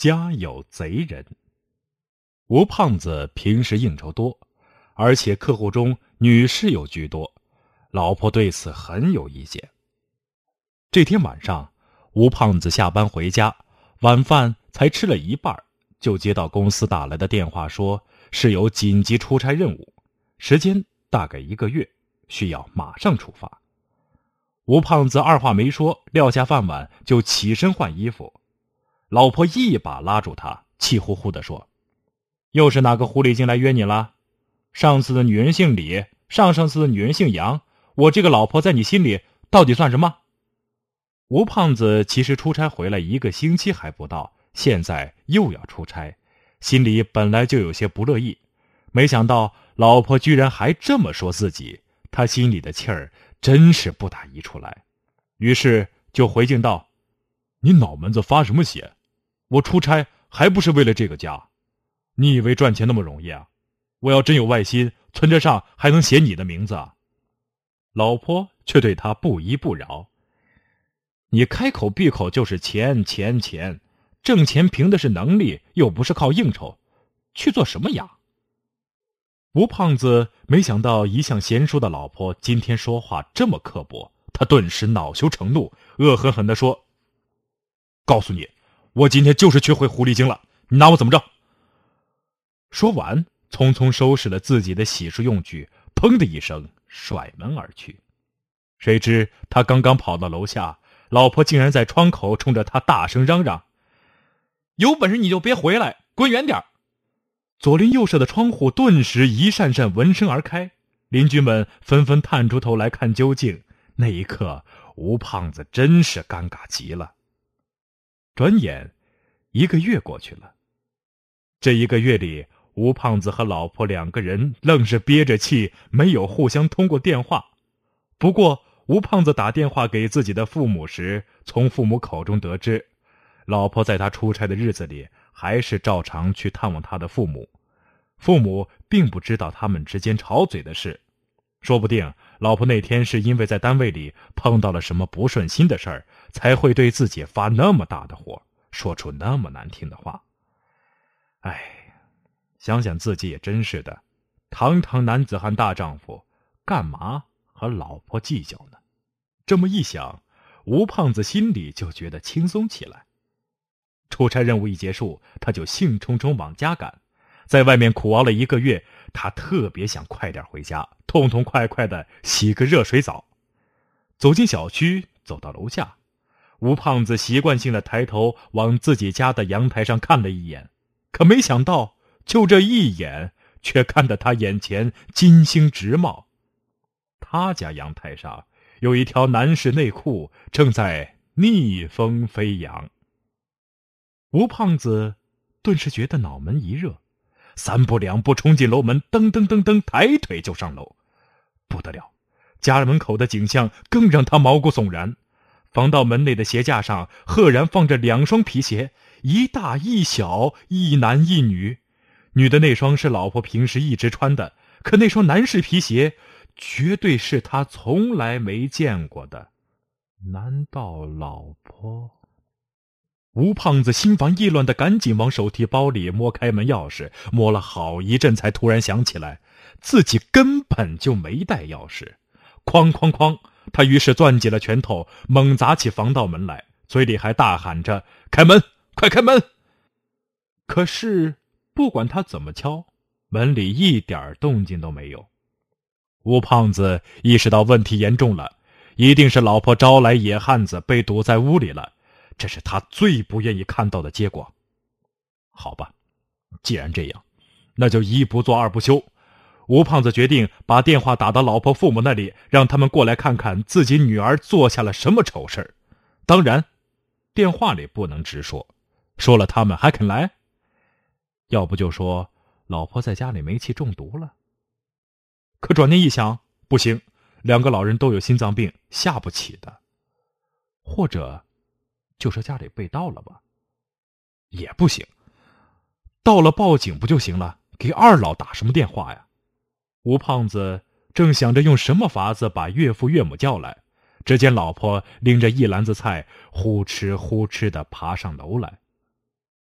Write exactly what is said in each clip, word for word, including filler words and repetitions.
家有贼人。吴胖子平时应酬多，而且客户中女士又居多，老婆对此很有意见。这天晚上，吴胖子下班回家，晚饭才吃了一半，就接到公司打来的电话，说是有紧急出差任务，时间大概一个月，需要马上出发。吴胖子二话没说，撂下饭碗就起身换衣服。老婆一把拉住他，气呼呼地说：又是哪个狐狸精来约你了？上次的女人姓李，上上次的女人姓杨，我这个老婆在你心里到底算什么？吴胖子其实出差回来一个星期还不到，现在又要出差，心里本来就有些不乐意，没想到老婆居然还这么说自己，他心里的气儿真是不打一处来。于是就回敬道：你脑门子发什么邪？我出差还不是为了这个家？你以为赚钱那么容易啊？我要真有外心，存折上还能写你的名字啊？老婆却对他不依不饶：你开口闭口就是钱钱钱，挣钱凭的是能力，又不是靠应酬，去做什么呀？吴胖子没想到一向贤淑的老婆今天说话这么刻薄，他顿时恼羞成怒，恶狠狠地说：告诉你，我今天就是去会狐狸精了，你拿我怎么着？说完，匆匆收拾了自己的洗漱用具，砰的一声甩门而去。谁知他刚刚跑到楼下，老婆竟然在窗口冲着他大声嚷嚷：有本事你就别回来，滚远点！左邻右舍的窗户顿时一扇扇闻声而开，邻居们纷纷探出头来看究竟。那一刻，吴胖子真是尴尬极了。转眼一个月过去了，这一个月里，吴胖子和老婆两个人愣是憋着气，没有互相通过电话。不过吴胖子打电话给自己的父母时，从父母口中得知，老婆在他出差的日子里还是照常去探望他的父母，父母并不知道他们之间吵嘴的事。说不定老婆那天是因为在单位里碰到了什么不顺心的事儿，才会对自己发那么大的火，说出那么难听的话。哎，想想自己也真是的，堂堂男子汉大丈夫，干嘛和老婆计较呢？这么一想，吴胖子心里就觉得轻松起来。出差任务一结束，他就兴冲冲往家赶。在外面苦熬了一个月，他特别想快点回家，痛痛快快的洗个热水澡。走进小区，走到楼下，吴胖子习惯性的抬头往自己家的阳台上看了一眼，可没想到就这一眼，却看得他眼前金星直冒。他家阳台上有一条男士内裤正在逆风飞扬。吴胖子顿时觉得脑门一热，三步两步冲进楼门，噔噔噔噔抬腿就上楼。不得了，家门口的景象更让他毛骨悚然。防盗门内的鞋架上赫然放着两双皮鞋，一大一小，一男一女。女的那双是老婆平时一直穿的，可那双男士皮鞋绝对是他从来没见过的。难道老婆？吴胖子心烦意乱的赶紧往手提包里摸开门钥匙，摸了好一阵才突然想起来，自己根本就没带钥匙。哐哐哐，他于是攥紧了拳头，猛砸起防盗门来，嘴里还大喊着：开门，快开门！可是不管他怎么敲，门里一点动静都没有。吴胖子意识到问题严重了，一定是老婆招来野汉子被堵在屋里了，这是他最不愿意看到的结果。好吧，既然这样，那就一不做二不休。吴胖子决定把电话打到老婆父母那里，让他们过来看看自己女儿做下了什么丑事。当然，电话里不能直说，说了他们还肯来？要不就说老婆在家里煤气中毒了。可转念一想，不行，两个老人都有心脏病，下不起的。或者就说家里被盗了吧，也不行，盗了报警不就行了，给二老打什么电话呀？吴胖子正想着用什么法子把岳父岳母叫来，只见老婆拎着一篮子菜呼哧呼哧地爬上楼来。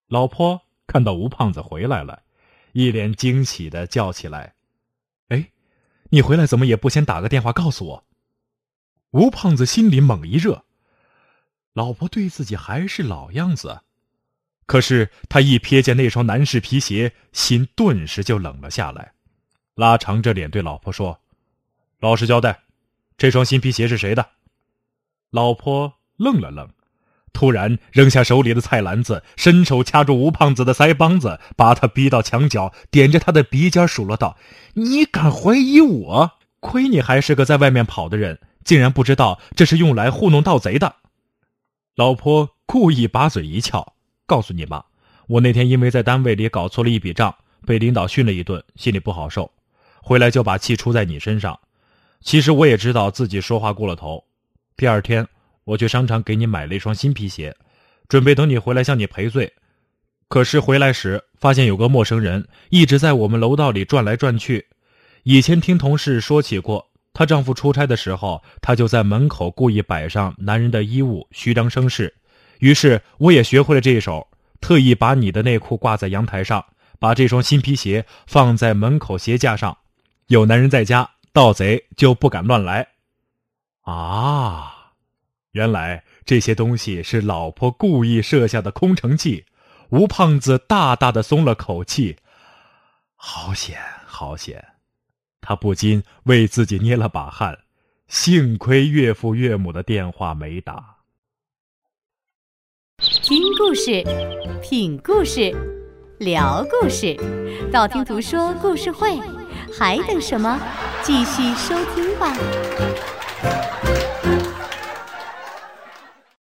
老婆看到吴胖子回来了，一脸惊喜地叫起来：“哎，你回来怎么也不先打个电话告诉我？”吴胖子心里猛一热，老婆对自己还是老样子，可是他一瞥见那双男士皮鞋，心顿时就冷了下来，拉长着脸对老婆说：“老实交代，这双新皮鞋是谁的？”老婆愣了愣，突然扔下手里的菜篮子，伸手掐住吴胖子的腮帮子，把他逼到墙角，点着他的鼻尖数落道：“你敢怀疑我？亏你还是个在外面跑的人，竟然不知道这是用来糊弄盗贼的。”老婆故意把嘴一翘，告诉你吧，我那天因为在单位里搞错了一笔账，被领导训了一顿，心里不好受，回来就把气出在你身上。其实我也知道自己说话过了头。第二天我去商场给你买了一双新皮鞋，准备等你回来向你赔罪。可是回来时发现有个陌生人一直在我们楼道里转来转去。以前听同事说起过，她丈夫出差的时候，她就在门口故意摆上男人的衣物，虚张声势。于是我也学会了这一手，特意把你的内裤挂在阳台上，把这双新皮鞋放在门口鞋架上，有男人在家，盗贼就不敢乱来。啊，原来这些东西是老婆故意设下的空城计。吴胖子大大的松了口气，好险好险，他不禁为自己捏了把汗，幸亏岳父岳母的电话没打。 听故事，品故事，聊故事，道听途说故事会，还等什么？继续收听吧。